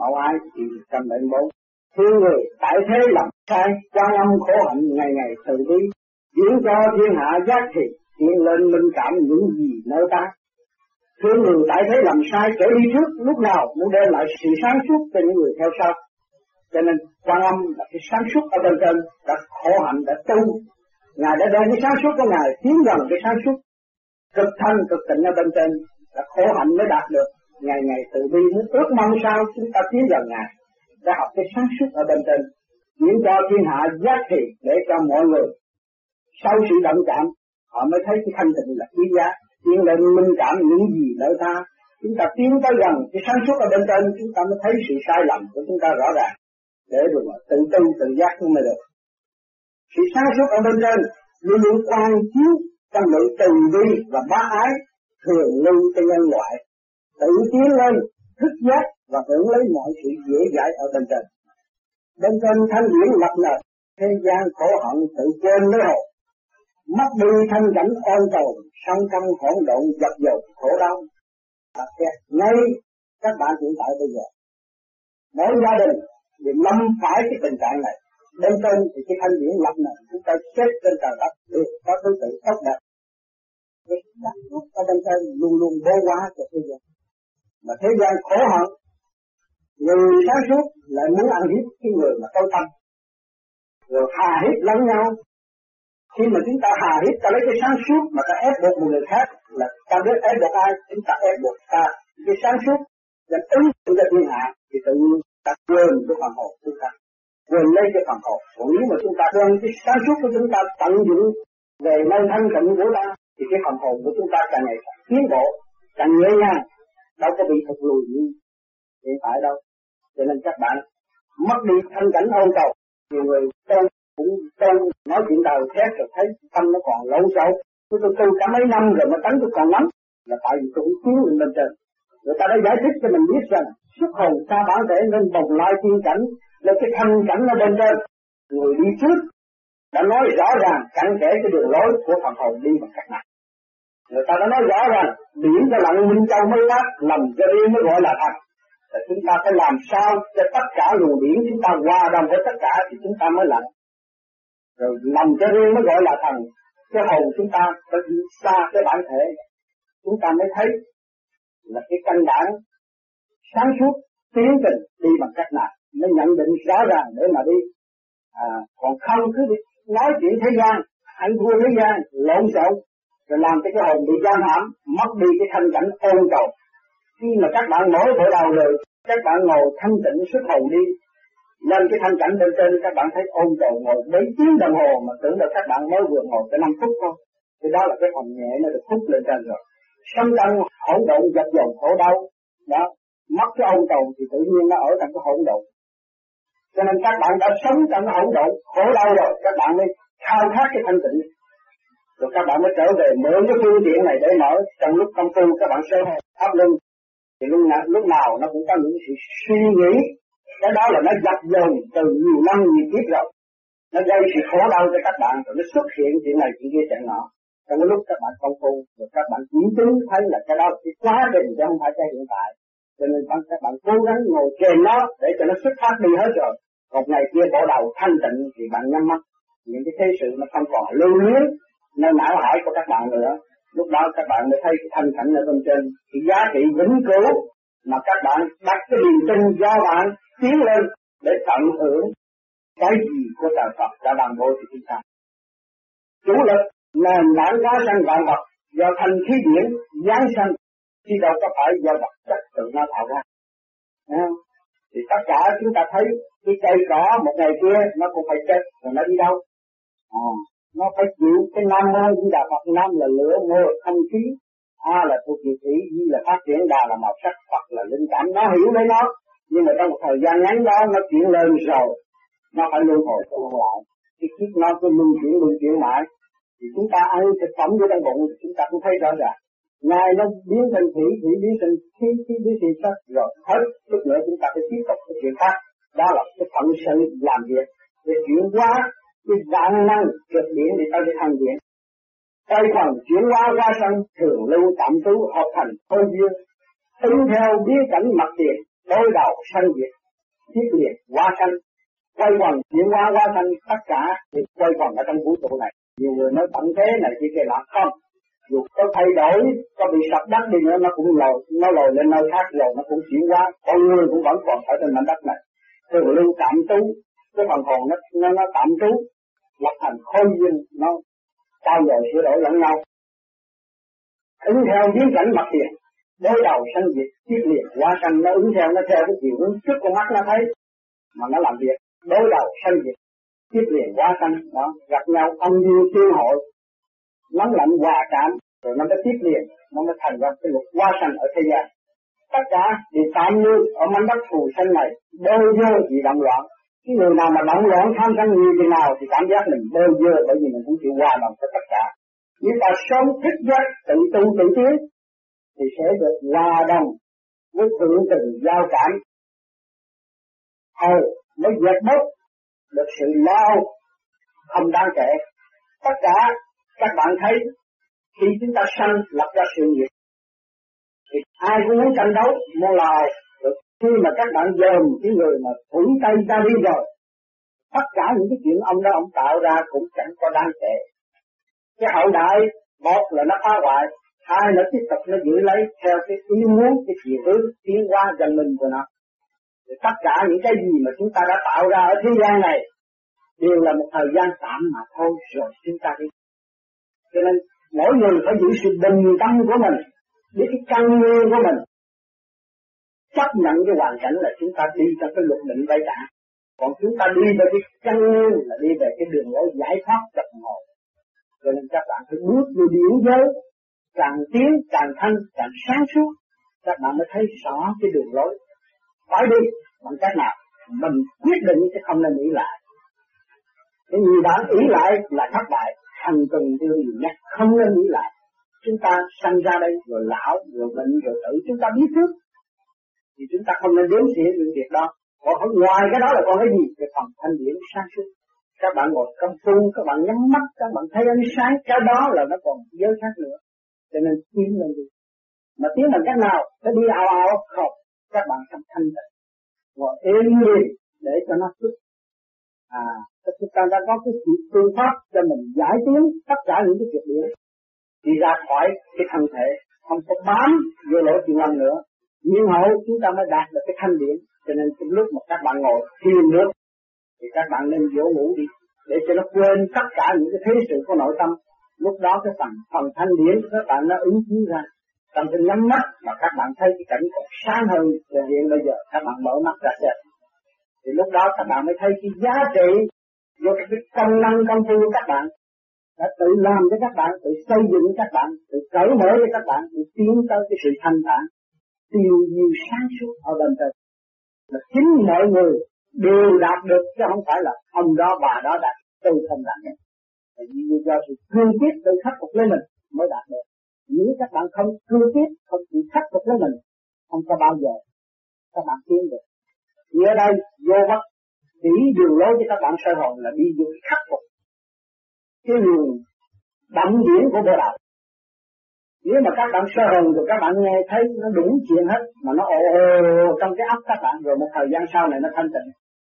mẫu ái thì 174. Thương người tại thế làm sai, Quan Âm khổ hạnh ngày ngày từ bi, diễn cho thiên hạ giác thiệt, hiện lên minh cảm những gì nơi ta. Thương người tại thế làm sai, kẻ đi trước lúc nào muốn đem lại sự sáng suốt cho những người theo sau. Cho nên Quan Âm là cái sáng suốt ở bên trên, đã khổ hạnh đã tu, Ngài đã đem cái sáng suốt của Ngài tiến gần cái sáng suốt cực thanh cực tịnh ở bên trên, là khổ hạnh mới đạt được. Ngày ngày từ bi muốn ước mong sao chúng ta tiến gần Ngài, đã học cái sáng suốt ở bên trên, diễn cho thiên hạ giác thị để cho mọi người sau sự động chạm họ mới thấy cái thanh tịnh là quý giá, tiến lên minh cảm những gì nơi ta. Chúng ta tiến tới gần cái sáng suốt ở bên trên, chúng ta mới thấy sự sai lầm của chúng ta rõ ràng, để rồi mà tự tu tự giác mới được. Sự sáng suốt ở bên trên luôn luôn quan chiếu trong nội từ bi và bá ái thường lưu cho nhân loại tự tiến lên thức giác và hưởng lấy mọi sự dễ dãi ở bên trên. Bên trên thanh điển lập nền, thế gian khổ hận tự quên lấy hồn, mất đi thanh cảnh ôn tồn, sân trong hỗn độn dập dồn khổ đau. Ngay các bạn hiện tại bây giờ, mỗi gia đình đều lâm phải cái tình trạng này. Bên trên thì cái thanh điển lập nền, chúng ta chết trên trời đất được có thứ tự tốt đẹp. Cái đặc biệt ở bên trên luôn luôn bố hóa cho thế gian. Mà thế gian khổ hận, người sáng suốt lại muốn ăn hiếp cái người mà tối tâm, rồi hà hiếp lẫn nhau. Khi mà chúng ta hà hiếp ta lấy cái sáng suốt mà ta ép buộc một người khác, là ta biết ép buộc ai, chúng ta ép buộc ta cái sáng suốt để ứng dụng cho thiên hạ, thì tự nhiên ta quên cái phần hồn chúng ta, quên lấy cái phần hồn. Còn nếu mà chúng ta đem cái sáng suốt của chúng ta tận dụng về nơi thanh tịnh của ta, thì cái phần hồn của chúng ta càng ngày càng tiến bộ, càng nhẹ nhàng, đâu có bị thụt lùi như hiện tại đâu. Cho nên các bạn mất đi thanh cảnh ôn tồn, nhiều người cũng nói chuyện đầu thét rồi thấy tâm nó còn lộn xộn. Tôi tu cả mấy năm rồi mà tánh tôi còn nắm, là tại vì tôi cũng tiến lên bên trên. Người ta đã giải thích cho mình biết rằng xuất hồn xa bản thể nên bồng lai tiên cảnh, là cái thanh cảnh ở bên trên. Người đi trước đã nói rõ ràng cặn kẽ cái đường lối của phần hồn đi bằng cách nào. Người ta đã nói rõ ràng điển cho lặng minh châu mới phát, lầm cho riêng mới gọi là thật. Là chúng ta phải làm sao cho tất cả luồng điển chúng ta hòa đồng với tất cả thì chúng ta mới lặng. Rồi lầm cho riêng mới gọi là thần. Cái hồn chúng ta phải đi xa cái bản thể, chúng ta mới thấy là cái căn bản sáng suốt tiến trình đi bằng cách nào, mới nhận định rõ ràng để mà đi. Còn không cứ nói chuyện thế gian, ăn thua thế gian, lộn xộn, rồi làm cho cái hồn bị giam hãm, mất đi cái thanh cảnh ôn tồn. Khi mà các bạn mỗi buổi đầu rồi, các bạn ngồi thanh tịnh xuất hồn đi, lên cái thanh cảnh bên trên các bạn thấy ôn tồn ngồi mấy tiếng đồng hồ mà tưởng là các bạn mới vừa ngồi tới 5 phút thôi. Thì đó là cái hồn nhẹ nó được hút lên trên rồi. Sống trong hỗn độn dập dồn khổ đau, đó, mất cái ôn tồn thì tự nhiên nó ở trong cái hỗn độn. Cho nên các bạn đã sống trong hỗn độn khổ đau rồi, các bạn mới khao khát cái thanh tịnh. Rồi các bạn mới trở về mượn cái phương tiện này để mở. Trong lúc công phu các bạn sẽ áp lưng, thì lúc nào nó cũng có những sự suy nghĩ. Cái đó là nó dập dồn từ nhiều năm nhiều kiếp rồi, nó gây sự khổ đau cho các bạn, rồi nó xuất hiện chuyện này chuyện kia chuyện nọ. Trong cái lúc các bạn công phu, rồi các bạn kiểm chứng thấy là cái đó là cái quá trình chứ không phải cái hiện tại. Cho nên các bạn cố gắng ngồi trên nó để cho nó xuất phát đi hết rồi. Một ngày kia bỏ đầu thanh tịnh thì bạn nhắm mắt, những cái thế sự nó không còn lưu luyến nơi não hải của các bạn nữa. Lúc đó các bạn mới thấy cái thanh cảnh ở bên trên, cái giá trị vĩnh cửu mà các bạn đặt cái niềm tin do bạn tiến lên để tận hưởng cái gì của trời Phật đã ban bố cho chúng ta. Chủ lực nền tảng hóa sanh vạn vật do thanh khí điển giáng sanh, chứ đâu có phải do vật chất tự nó tạo ra. Thì tất cả chúng ta thấy cái cây cỏ một ngày kia nó cũng phải chết, rồi nó đi đâu? Nó phải chịu cái Nam Mô Di Đà Phật. Nam là lửa, Mô là thanh khí, A là thuộc về thủy, Di là phát triển, Đà là màu sắc, Phật là linh cảm. Nó hiểu lấy nó, nhưng mà trong một thời gian ngắn đó nó chuyển lên rồi, nó phải luân hồi tu lại. Cái kiếp nó cứ luân chuyển mãi. Thì chúng ta ăn thực phẩm vô trong bụng thì chúng ta cũng thấy rõ ràng. Ngày nó biến thành thủy biến thành khí biến thành sắc, rồi hết chút nữa chúng ta phải tiếp tục cái chuyện khác. Đó là cái phận sự làm việc để chuyển hóa cái vạn năng trực điển để tới cái thanh điển. Tay phần chuyển hóa ra sân thường lưu tạm trú hợp thành thôi duyên, tính theo biến cảnh mặt tiền đối đầu sanh diệt, thiết liệt hóa sanh, quay quần chuyển hóa hóa sanh, tất cả thì quay quần ở trong vũ trụ này. Nhiều người nói tận thế này chỉ kia là không, dù có thay đổi, có bị sập đất đi nữa nó cũng lồi lên nơi khác rồi nó cũng chuyển hóa, con người cũng vẫn còn ở trên mảnh đất này. Từ lưu tạm trú, cái phần hồn nó tạm trú, lập thành khối duyên, nó trao dồi sửa đổi lẫn nhau. Ứng theo biến cảnh mặt tiền, đối đầu sanh diệt, thiết liệt hóa sanh, nó ứng theo, nó theo cái chiều hướng trước con mắt nó thấy, mà nó làm việc đối đầu sanh diệt, thiết liệt hóa sanh, đó gặp nhau âm dương tương hội, nóng lạnh hòa cảm, rồi nó mới tiếp liền, nó mới thành ra cái luật hóa sanh ở thế gian. Tất cả thì tạm như ở mảnh đất phù sanh này, bơ vơ vì động loạn. Cái người nào mà động loạn tham sân nhiều chừng nào thì cảm giác mình bơ vơ, bởi vì mình cũng chịu hòa đồng với tất cả. Nếu ta sớm thức giấc tự tu tự tiến thì sẽ được hòa đồng với thượng tình giao cảm, mới dẹp bớt được sự lo không đáng kể. Tất cả các bạn thấy khi chúng ta sanh lập ra sự nghiệp thì ai cũng muốn tranh đấu, muốn lao. Rồi khi mà các bạn dòm cái người mà thủy tay ra đi rồi, tất cả những cái chuyện ông đó ông tạo ra cũng chẳng có đáng kể. Cái hậu đại, một là nó phá hoại, hai là tiếp tục nó giữ lấy theo cái ý muốn, cái chiều hướng tiến hóa dân minh của nó. Thì tất cả những cái gì mà chúng ta đã tạo ra ở thế gian này đều là một thời gian tạm mà thôi, rồi chúng ta đi. Cho nên mỗi người phải giữ sự bình tâm của mình, biết cái căn nguyên của mình, chấp nhận cái hoàn cảnh là chúng ta đi trong cái luật định vây trả. Còn chúng ta đi về cái căn nguyên là đi về cái đường lối giải thoát trật ngộ. Cho nên các bạn phải bước vô điển giới, càng tiến càng thanh càng sáng suốt, các bạn mới thấy rõ cái đường lối. Phải đi bằng cách nào? Mình quyết định chứ không nên nghĩ lại. Cái nhiều bạn ý lại là thất bại, thành từng điều gì nhất không nên nghĩ lại. Chúng ta sanh ra đây rồi lão, rồi bệnh, rồi tử, chúng ta biết trước. Thì chúng ta không nên đếm xỉa những việc đó. Còn ở ngoài cái đó là còn cái gì? Cái phần thanh điển sáng suốt. Các bạn ngồi công phu, các bạn nhắm mắt, các bạn thấy ánh sáng, cái đó là nó còn giới khác nữa. Cho nên tiến lên đi. Mà tiến bằng cách nào? Nó đi ào ào không? Các bạn không thanh tịnh. Ngồi êm đi để cho nó xuất. Chúng ta đã có cái phương pháp cho mình giải tiến tất cả những cái chuyện điển. Đi ra khỏi cái thân thể, không có bám vô lỗ chuyện âm nữa. Nhưng hậu chúng ta mới đạt được cái thanh điển. Cho nên cái lúc mà các bạn ngồi thiền nước thì các bạn nên dỗ ngủ đi, để cho nó quên tất cả những cái thế sự của nội tâm. Lúc đó cái phần thanh điển của các bạn nó ứng chiếu ra. Trong cái nhắm mắt mà các bạn thấy cái cảnh còn sáng hơn là hiện bây giờ các bạn mở mắt ra xem. Thì lúc đó các bạn mới thấy cái giá trị vô cái công năng công phu của các bạn đã tự làm cho các bạn, tự xây dựng các bạn, tự cởi mở cho các bạn, tự tiến tới cái sự thanh thản, tiêu diêu sáng suốt ở bên trên. Là chính mọi người đều đạt được chứ không phải là ông đó bà đó đạt, tôi không đạt được. Tại vì do sự cương quyết tự khắc phục lấy mình mới đạt được. Nếu các bạn không cương quyết, không chịu khắc phục lấy mình, không có bao giờ các bạn tiến được. Thì ở đây vô bất chỉ đường lối cho các bạn soi hồn là đi vô khắc phục cái đường đậm điển của bộ đạo. Nếu mà các bạn soi hồn rồi các bạn nghe thấy nó đúng chuyện hết, mà nó ồ trong cái óc các bạn, rồi một thời gian sau này nó thanh tịnh.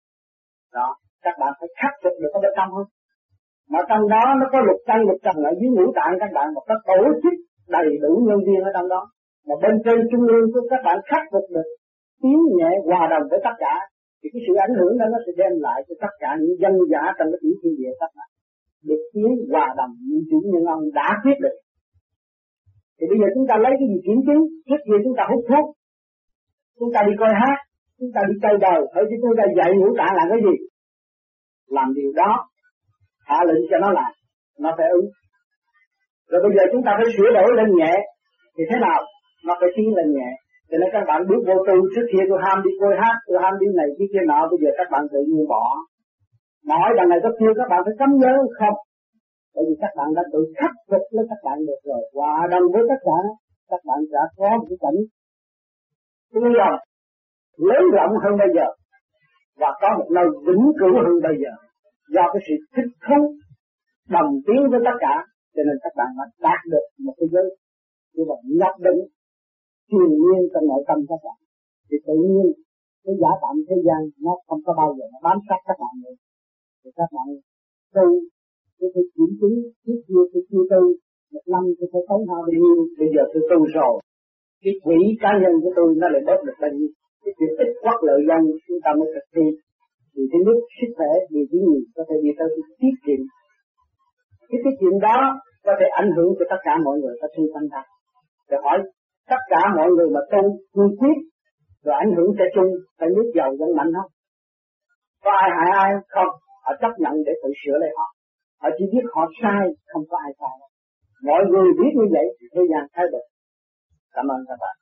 Đó, các bạn phải khắc phục được ở bên trong không? Mà trong đó nó có lục căn lục trần ở dưới ngũ tạng các bạn, một cái tổ chức đầy đủ nhân viên ở trong đó. Mà bên trên trung ương của các bạn khắc phục được, tiến nhẹ hòa đồng với tất cả, thì cái sự ảnh hưởng đó nó sẽ đem lại cho tất cả những dân giả trong cái tiểu thiên địa các bạn được tiến hòa đồng những chủ nhân ông đã quyết định. Thì bây giờ chúng ta lấy cái gì kiểm chứng? Trước kia chúng ta hút thuốc, chúng ta đi coi hát, chúng ta đi chơi đời, ở chứ chúng ta dạy ngũ tạng là cái gì? Làm điều đó, hạ lệnh cho nó làm, nó phải ứng. Rồi bây giờ chúng ta phải sửa đổi lên nhẹ, thì thế nào? Nó phải tiến lên nhẹ. Cho nên các bạn bước vô tu, trước kia tôi ham đi coi hát, tôi ham đi này đi kia nọ, bây giờ các bạn tự nhiên bỏ. Nói đằng này có kia các bạn phải cấm nhớ không? Bởi vì các bạn đã tự khắc phục lấy các bạn được rồi, hòa đồng với tất cả, các bạn đã có một cái cảnh tương đồng lớn rộng hơn bây giờ, và có một nơi vĩnh cửu hơn bây giờ, do cái sự thích thú đồng tiến với tất cả, cho nên các bạn đã đạt được một cái giới như vậy nhập định truyền nguyên trong nội tâm các bạn. thì tự nhiên cái giả tạm thế gian nó không có bao giờ nó bám sát các bạn nữa. Thì các bạn tu tôi phải kiểm chứng trước kia tôi chưa tu, một năm tôi phải tốn hao bao nhiêu, bây giờ tôi tu rồi cái quỹ cá nhân của tôi nó lại bớt được bao nhiêu. Cái chuyện ít quắc lợi dân chúng ta mới thực thi. Vì thứ nhất sức khỏe, vì thứ nhì có thể đi tới cái tiết kiệm. Cái tiết kiệm đó có thể ảnh hưởng cho tất cả mọi người có sinh tâm ta. Rồi hỏi tất cả mọi người mà tu cương quyết rồi ảnh hưởng cho chung, phải nước giàu dân mạnh không? Có ai hại ai không? Họ chấp nhận để tự sửa lại họ. Họ chỉ biết họ sai, không có ai sai. Mọi người biết như vậy thì thế gian thay đổi. Cảm ơn các bạn.